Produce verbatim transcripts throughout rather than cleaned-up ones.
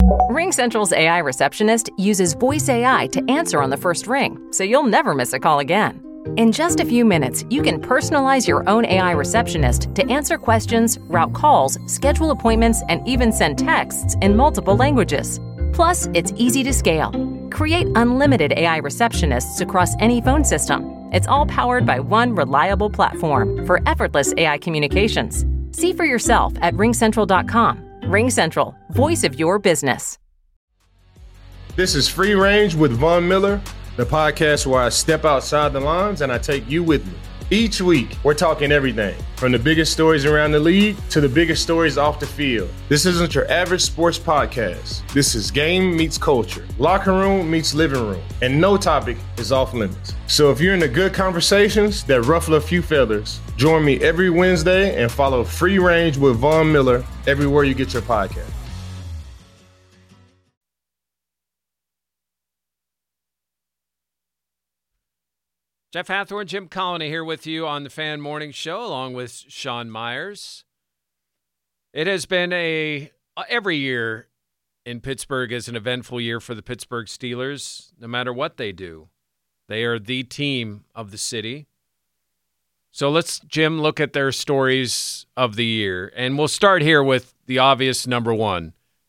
RingCentral's A I receptionist uses voice A I to answer on the first ring, so you'll never miss a call again. In just a few minutes, you can personalize your own A I receptionist to answer questions, route calls, schedule appointments, and even send texts in multiple languages. Plus, it's easy to scale. Create unlimited A I receptionists across any phone system. It's all powered by one reliable platform for effortless A I communications. See for yourself at ring central dot com. RingCentral, voice of your business. This is Free Range with Von Miller, the podcast where I step outside the lines and I take you with me. Each week, we're talking everything from the biggest stories around the league to the biggest stories off the field. This isn't your average sports podcast. This is game meets culture, locker room meets living room, and no topic is off limits. So if you're into good conversations that ruffle a few feathers, join me every Wednesday and follow Free Range with Von Miller everywhere you get your podcast. Jeff Hathhorn, Jim Colony here with you on the Fan Morning Show, along with Sean Myers. It has been a every year in Pittsburgh is an eventful year for the Pittsburgh Steelers, no matter what they do. They are the team of the city. So let's, Jim, look at their stories of the year. And we'll start here with the obvious number one.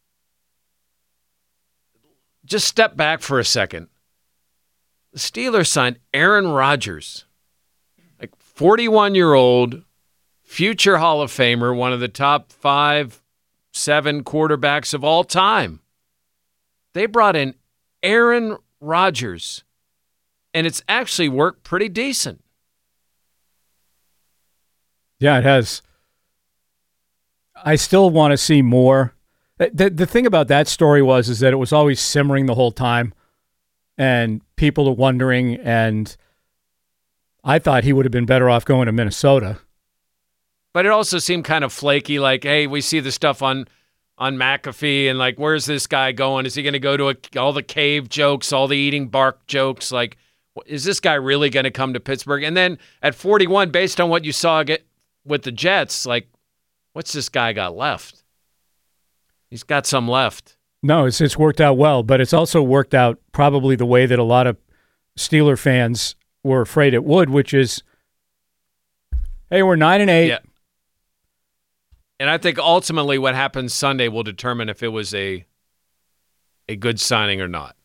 Just step back for a second. The Steelers signed Aaron Rodgers, like forty-one-year-old future Hall of Famer, one of the top five, seven quarterbacks of all time. They brought in Aaron Rodgers, and it's actually worked pretty decent. Yeah, it has. I still want to see more. The, the thing about that story was is that it was always simmering the whole time. And people are wondering, and I thought he would have been better off going to Minnesota. But it also seemed kind of flaky, like, hey, we see the stuff on on McAfee, and like, where's this guy going? Is he going to go to a, all the cave jokes, all the eating bark jokes? Like, is this guy really going to come to Pittsburgh? And then at forty-one, based on what you saw get with the Jets, like, what's this guy got left? He's got some left. No, it's it's worked out well, but it's also worked out probably the way that a lot of Steeler fans were afraid it would, which is, hey, we're nine and eight. Yeah. And I think ultimately what happens Sunday will determine if it was a a good signing or not.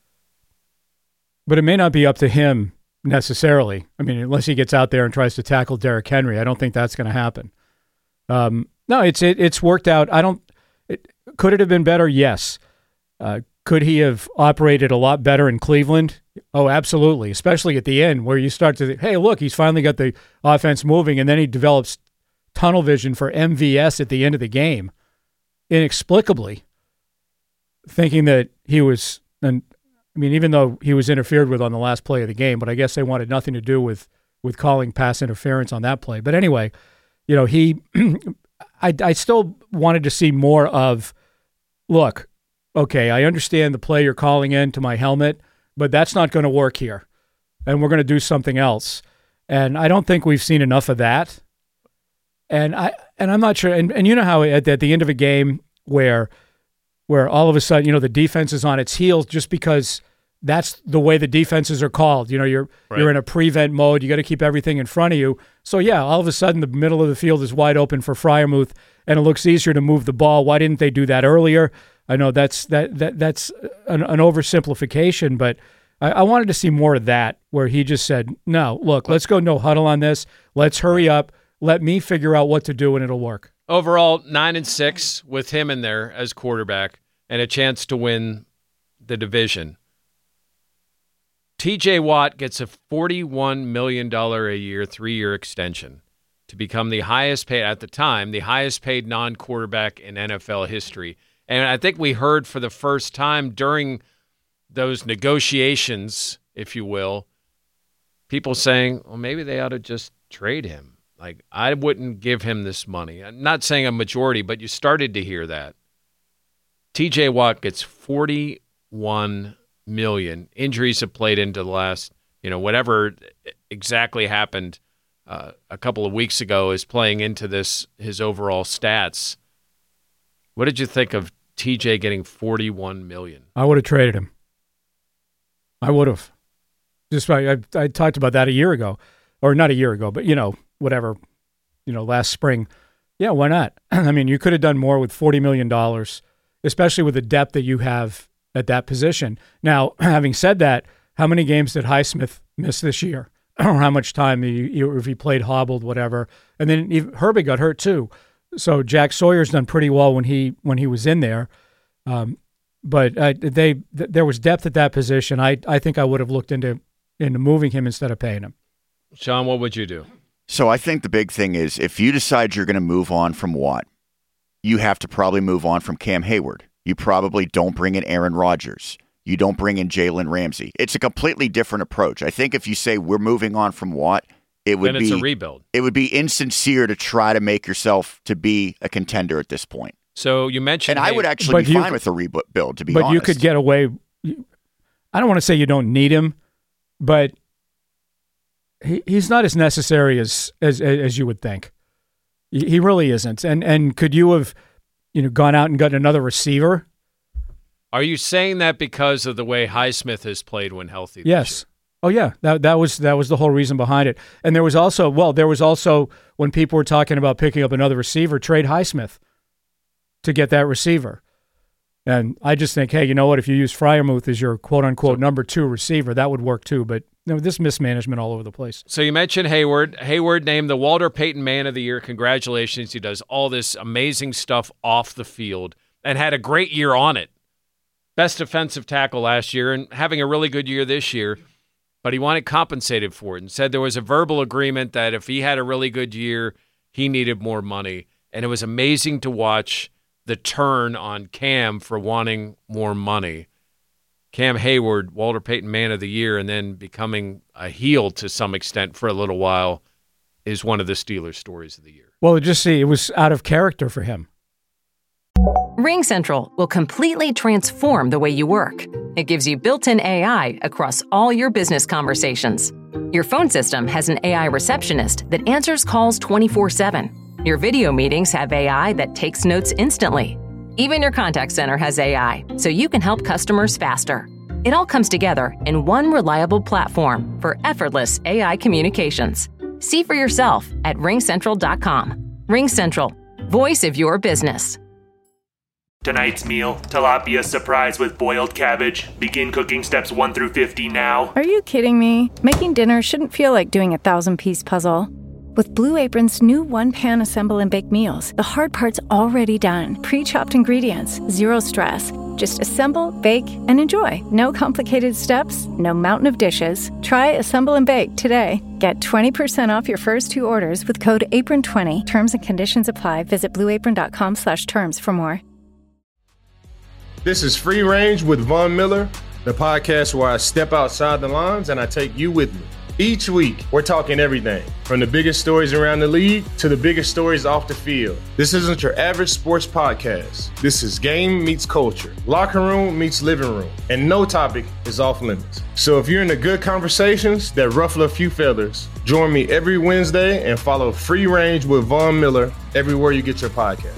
But it may not be up to him necessarily. I mean, unless he gets out there and tries to tackle Derrick Henry, I don't think that's going to happen. Um, no, it's it, it's worked out. I don't. It, could it have been better? Yes. Uh, could he have operated a lot better in Cleveland? Oh, absolutely, especially at the end where you start to think, hey, look, he's finally got the offense moving, and then he develops tunnel vision for M V S at the end of the game, inexplicably, thinking that he was, and I mean, even though he was interfered with on the last play of the game, but I guess they wanted nothing to do with, with calling pass interference on that play. But anyway, you know, he, I, I still wanted to see more of, look, okay, I understand the play you're calling in to my helmet, but that's not going to work here, and we're going to do something else. And I don't think we've seen enough of that. And I and I'm not sure. And, and you know how at, at the end of a game where where all of a sudden, you know, the defense is on its heels just because that's the way the defenses are called. You know, you're right. You're in a prevent mode. You got to keep everything in front of you. So yeah, all of a sudden the middle of the field is wide open for Freiermuth, and it looks easier to move the ball. Why didn't they do that earlier? I know that's that, that that's an, an oversimplification, but I, I wanted to see more of that, where he just said, no, look, let's go no huddle on this. Let's hurry up. Let me figure out what to do, and it'll work. Overall, nine and six with him in there as quarterback and a chance to win the division. T J Watt gets a forty-one million dollars a year, three-year extension to become the highest paid, at the time, the highest paid non-quarterback in N F L history. And I think we heard for the first time during those negotiations, if you will, people saying, well, maybe they ought to just trade him. Like, I wouldn't give him this money. I'm not saying a majority, but you started to hear that. T J Watt gets forty-one million dollars. Injuries have played into the last, you know, whatever exactly happened uh, a couple of weeks ago is playing into this, his overall stats. What did you think of T J getting forty-one million dollars. I would have traded him. I would have. Just I, I I talked about that a year ago, or not a year ago, but you know, whatever, you know, last spring. Yeah, why not? I mean, you could have done more with forty million dollars, especially with the depth that you have at that position. Now, having said that, how many games did Highsmith miss this year? Or how much time, he, if he played hobbled, whatever. And then even Herbig got hurt too. So Jack Sawyer's done pretty well when he when he was in there. Um, but uh, they th- there was depth at that position. I I think I would have looked into into moving him instead of paying him. Sean, what would you do? So I think the big thing is if you decide you're going to move on from Watt, you have to probably move on from Cam Hayward. You probably don't bring in Aaron Rodgers. You don't bring in Jalen Ramsey. It's a completely different approach. I think if you say we're moving on from Watt, it would then it's be a rebuild. It would be insincere to try to make yourself to be a contender at this point. So you mentioned, and I would actually be you, fine with a rebuild. To be but honest, you could get away. I don't want to say you don't need him, but he he's not as necessary as as as you would think. He really isn't. And and could you have, you know, gone out and gotten another receiver? Are you saying that because of the way Highsmith has played when healthy? Yes. Oh yeah. That that was that was the whole reason behind it. And there was also well, there was also when people were talking about picking up another receiver, trade Highsmith to get that receiver. And I just think, hey, you know what? If you use Freiermuth as your quote unquote so, number two receiver, that would work too. But you know, this mismanagement all over the place. So you mentioned Hayward. Hayward named the Walter Payton Man of the Year. Congratulations. He does all this amazing stuff off the field and had a great year on it. Best defensive tackle last year and having a really good year this year. But he wanted compensated for it and said there was a verbal agreement that if he had a really good year, he needed more money. And it was amazing to watch the turn on Cam for wanting more money. Cam Hayward, Walter Payton Man of the Year, and then becoming a heel to some extent for a little while is one of the Steelers' stories of the year. Well, just see, it was out of character for him. RingCentral will completely transform the way you work. It gives you built-in A I across all your business conversations. Your phone system has an A I receptionist that answers calls twenty-four seven. Your video meetings have A I that takes notes instantly. Even your contact center has A I, so you can help customers faster. It all comes together in one reliable platform for effortless A I communications. See for yourself at ring central dot com. RingCentral, voice of your business. Tonight's meal, tilapia surprise with boiled cabbage. Begin cooking steps one through fifty now. Are you kidding me? Making dinner shouldn't feel like doing a thousand-piece puzzle. With Blue Apron's new one-pan assemble and bake meals, the hard part's already done. Pre-chopped ingredients, zero stress. Just assemble, bake, and enjoy. No complicated steps, no mountain of dishes. Try Assemble and Bake today. Get twenty percent off your first two orders with code apron twenty. Terms and conditions apply. Visit blue apron dot com slash terms for more. This is Free Range with Von Miller, the podcast where I step outside the lines and I take you with me. Each week, we're talking everything from the biggest stories around the league to the biggest stories off the field. This isn't your average sports podcast. This is game meets culture, locker room meets living room, and no topic is off limits. So if you're into good conversations that ruffle a few feathers, join me every Wednesday and follow Free Range with Von Miller everywhere you get your podcast.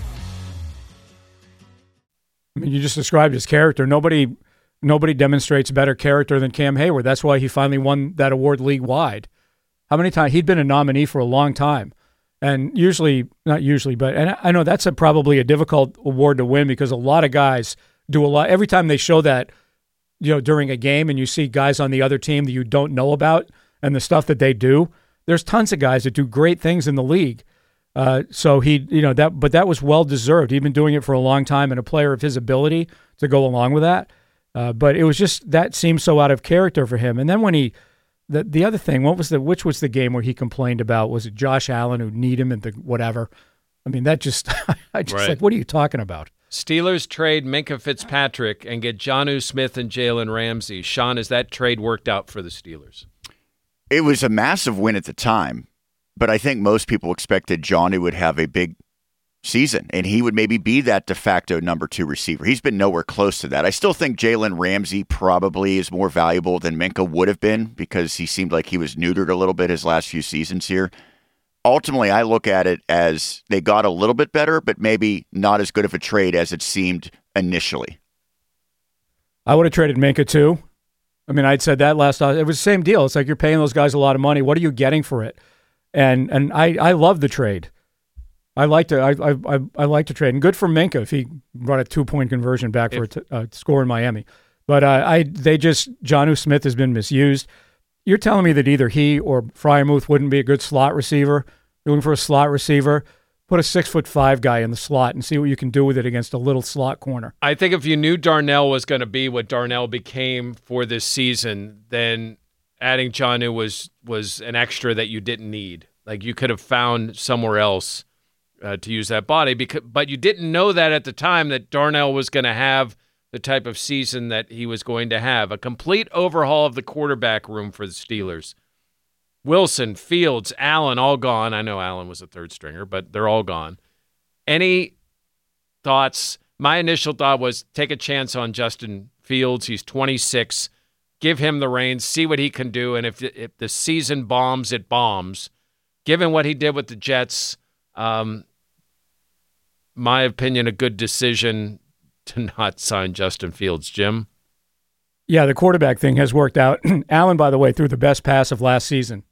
I mean, you just described his character. Nobody nobody demonstrates better character than Cam Hayward. That's why he finally won that award league-wide. How many times? He'd been a nominee for a long time. And usually, not usually, but and I know that's a, probably a difficult award to win because a lot of guys do a lot. Every time they show that, you know, during a game and you see guys on the other team that you don't know about and the stuff that they do, there's tons of guys that do great things in the league. Uh, so he, you know, that, but that was well deserved. He'd been doing it for a long time, and a player of his ability to go along with that. Uh, but it was just that seemed so out of character for him. And then when he, the the other thing, what was the which was the game where he complained about? Was it Josh Allen who need him and the whatever? I mean, that just, I just right. like, what are you talking about? Steelers trade Minkah Fitzpatrick and get Jonnu Smith and Jalen Ramsey. Sean, has that trade worked out for the Steelers? It was a massive win at the time. But I think most people expected Jonnu would have a big season, and he would maybe be that de facto number two receiver. He's been nowhere close to that. I still think Jalen Ramsey probably is more valuable than Minkah would have been because he seemed like he was neutered a little bit his last few seasons here. ultimately, I look at it as they got a little bit better, but maybe not as good of a trade as it seemed initially. I would have traded Minka too. I mean, I'd said that last time. It was the same deal. It's like you're paying those guys a lot of money. What are you getting for it? And and I, I love the trade. I like to I I I like to trade, and good for Minka if he brought a two point conversion back for if, a t- uh, score in Miami. But uh, I they just Jonnu Smith has been misused. You're telling me that either he or Freiermuth wouldn't be a good slot receiver? You're looking for a slot receiver? Put a six foot five guy in the slot and see what you can do with it against a little slot corner. I think if you knew Darnell was going to be what Darnell became for this season, then adding Jonnu was was an extra that you didn't need. Like you could have found somewhere else uh, to use that body, because but you didn't know that at the time that Darnell was going to have the type of season that he was going to have. A complete overhaul of the quarterback room for the Steelers. Wilson, Fields, Allen, all gone. I know Allen was a third stringer, but they're all gone. Any thoughts? My initial thought was take a chance on Justin Fields. He's twenty-six. Give him the reins, see what he can do, and if, if the season bombs, it bombs. Given what he did with the Jets, um, my opinion, a good decision to not sign Justin Fields. Jim? Yeah, the quarterback thing has worked out. Allen, by the way, threw the best pass of last season.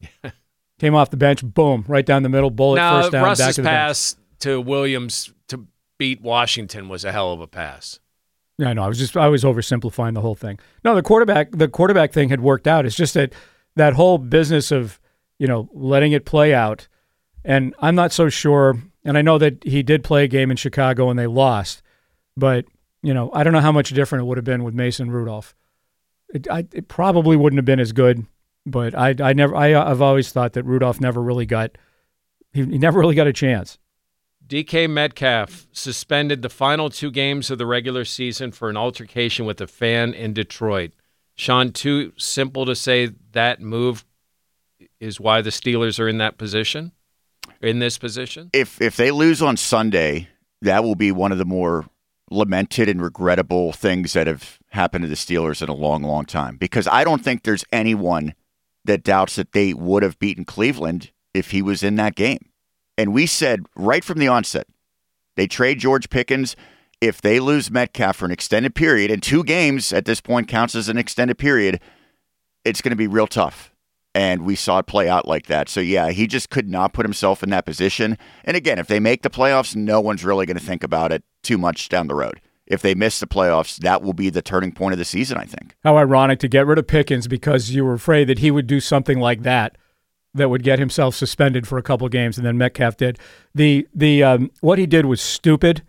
Came off the bench, boom, right down the middle, bullet, now, first down, Russ's back to the pass bench. to Williams to beat Washington was a hell of a pass. Yeah, no, I was just I was oversimplifying the whole thing. No, the quarterback the quarterback thing had worked out. It's just that that whole business of, you know, letting it play out. And I'm not so sure, and I know that he did play a game in Chicago and they lost, but, you know, I don't know how much different it would have been with Mason Rudolph. It, I, it probably wouldn't have been as good, but I, I never, I, I've always thought that Rudolph never really got, he, he never really got a chance. D K Metcalf suspended the final two games of the regular season for an altercation with a fan in Detroit. Sean, too simple to say that move is why the Steelers are in that position, in this position? If if they lose on Sunday, that will be one of the more lamented and regrettable things that have happened to the Steelers in a long, long time. Because I don't think there's anyone that doubts that they would have beaten Cleveland if he was in that game. And we said right from the onset, they trade George Pickens. If they lose Metcalf for an extended period, and two games at this point counts as an extended period, it's going to be real tough. And we saw it play out like that. So, yeah, he just could not put himself in that position. And again, if they make the playoffs, no one's really going to think about it too much down the road. If they miss the playoffs, that will be the turning point of the season, I think. How ironic to get rid of Pickens because you were afraid that he would do something like that that would get himself suspended for a couple of games, and then Metcalf did. The the um, what he did was stupid,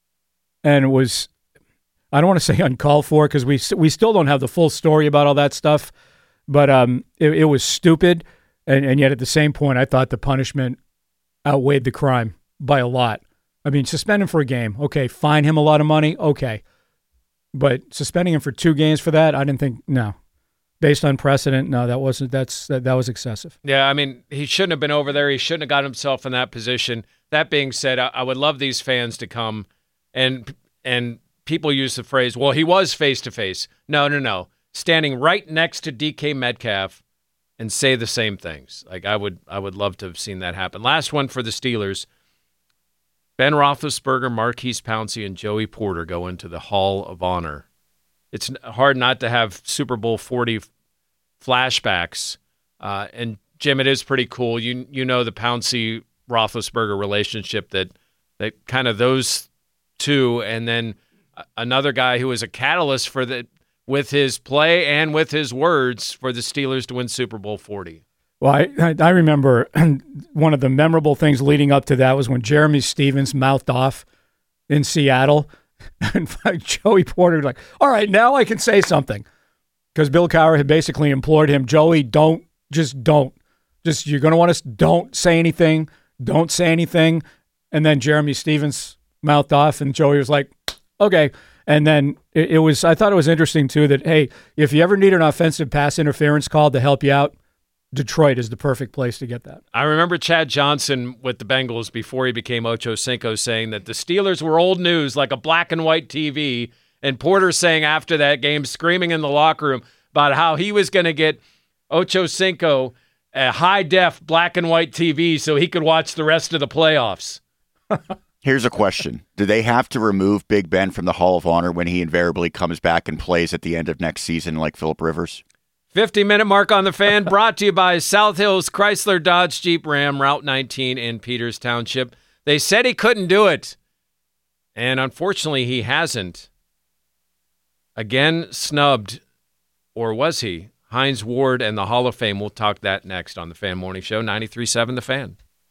and it was, I don't want to say uncalled for because we we still don't have the full story about all that stuff, but um, it, it was stupid, and, and yet at the same point, I thought the punishment outweighed the crime by a lot. I mean, suspend him for a game, okay, fine him a lot of money, okay, but suspending him for two games for that, I didn't think, no. Based on precedent, no, that wasn't. That's that, that was excessive. Yeah, I mean, he shouldn't have been over there. He shouldn't have got himself in that position. That being said, I, I would love these fans to come and and people use the phrase, "Well, he was face to face." No, no, no. Standing right next to D K Metcalf and say the same things. Like I would, I would love to have seen that happen. Last one for the Steelers. Ben Roethlisberger, Marquise Pouncey, and Joey Porter go into the Hall of Honor. It's hard not to have Super Bowl forty flashbacks. Uh, and, Jim, it is pretty cool. You you know the Pouncey-Roethlisberger relationship that that kind of those two, and then another guy who was a catalyst for the with his play and with his words for the Steelers to win Super Bowl forty. Well, I, I remember one of the memorable things leading up to that was when Jeremy Stevens mouthed off in Seattle. And Joey Porter was like, all right, now I can say something. Because Bill Cowher had basically implored him, Joey, don't, just don't. Just, you're going to want us, don't say anything. Don't say anything. And then Jeremy Stevens mouthed off, and Joey was like, okay. And then it, it was, I thought it was interesting, too, that, hey, if you ever need an offensive pass interference call to help you out, Detroit is the perfect place to get that. I remember Chad Johnson with the Bengals before he became Ocho Cinco saying that the Steelers were old news like a black and white T V, and Porter saying after that game, screaming in the locker room about how he was going to get Ocho Cinco a high-def black and white T V so he could watch the rest of the playoffs. Here's a question. Do they have to remove Big Ben from the Hall of Honor when he invariably comes back and plays at the end of next season like Phillip Rivers? fifty-minute mark on the Fan, brought to you by South Hills Chrysler Dodge Jeep Ram, Route nineteen in Peters Township. They said he couldn't do it, and unfortunately he hasn't. Again, snubbed, or was he? Hines Ward and the Hall of Fame. We'll talk that next on the Fan Morning Show, ninety-three point seven The Fan.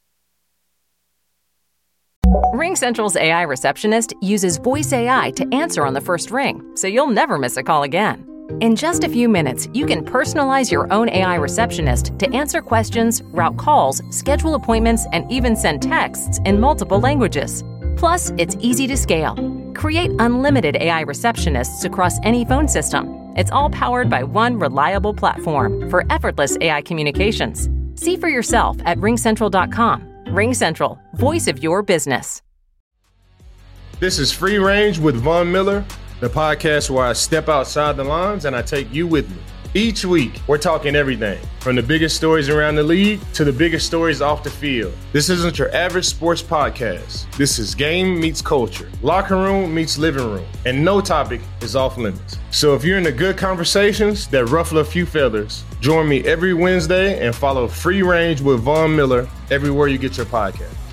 RingCentral's A I receptionist uses voice A I to answer on the first ring, so you'll never miss a call again. In just a few minutes, you can personalize your own A I receptionist to answer questions, route calls, schedule appointments, and even send texts in multiple languages. Plus, it's easy to scale. Create unlimited A I receptionists across any phone system. It's all powered by one reliable platform for effortless A I communications. See for yourself at ring central dot com. RingCentral, voice of your business. This is Free Range with Von Miller, the podcast where I step outside the lines and I take you with me. Each week, we're talking everything from the biggest stories around the league to the biggest stories off the field. This isn't your average sports podcast. This is game meets culture, locker room meets living room, and no topic is off limits. So if you're into good conversations that ruffle a few feathers, join me every Wednesday and follow Free Range with Von Miller everywhere you get your podcast.